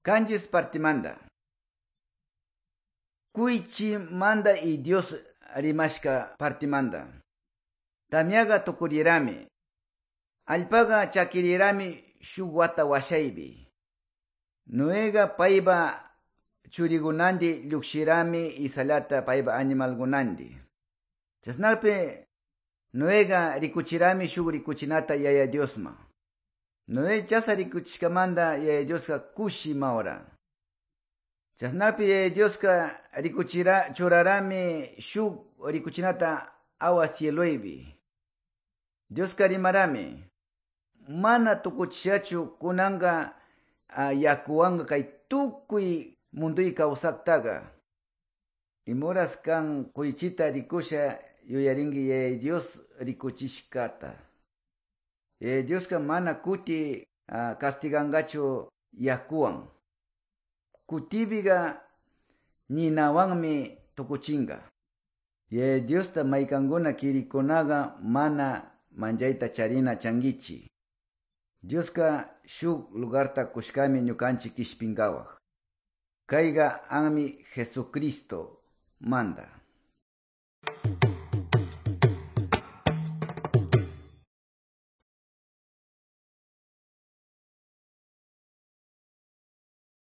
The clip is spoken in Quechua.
Kanjis partimanda. Kuichi manda y Dios rimashka partimanda. Tamiaga tokurirami. Alpaga chakirirami shuk wata washaybi. Noega paiba churigunandi llukshirami isalata paiba animalgunandi. Chasnape Noega rikuchirami shuk rikuchinata yaya Diosma. Noe chasa rikuchkamanda yaya Dioska kushi maora. Chasnapi yaya Dioska rikuchira churarami shuk rikuchinata awa cieloibi. Dioska rimarami. Mana tukuchishachu kunanga yakuanga kay tukuy mundui kawsaktaga. Imuras kan kuychita rikusha yuyaringi yaya Dios rikuchishkata. Yaya Dioska mana kuti castigangachu yakuan. Kutibiga ninawangmi tukuchinga. Yaya Diosta maikanguna kirikunaga mana manjaita charina changichi. Dioska shuk lugarta kushkami ñukanchik kishpingawak. Kayga anmi Jesucristo manda.